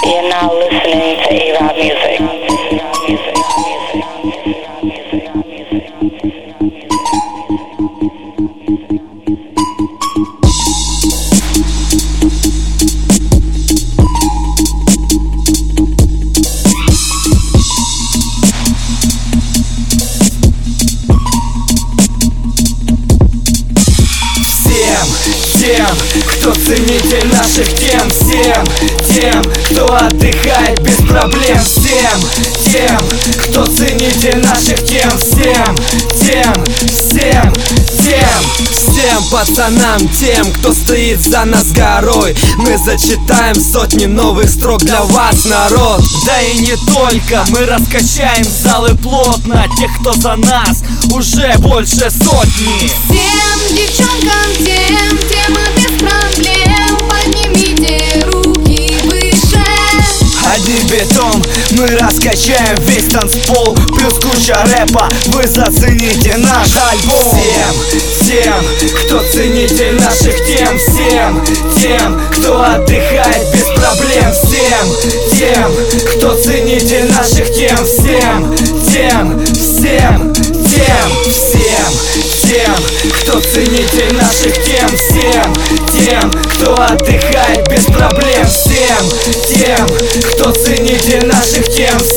You're now listening to A-Rod Music. Тем, кто ценитель наших тем, всем тем, кто отдыхает без проблем, всем тем, кто ценитель наших тем, всем пацанам, тем, кто стоит за нас горой. Мы зачитаем сотни новых строк для вас, народ. Да и не только, мы раскачаем залы плотно. Тех, кто за нас, уже больше сотни. Всем девчонкам, тем без проблем, поднимите руки выше. Одним битом мы раскачаем весь танцпол, плюс куча рэпа, вы зацените наш альбом. Всем, кто ценитель наших тем, всем тем, кто отдыхает без проблем, всем тем, кто ценитель наших тем, всем кто ценитель наших тем, всем тем, кто отдыхает без проблем, всем тем, кто ценитель наших тем,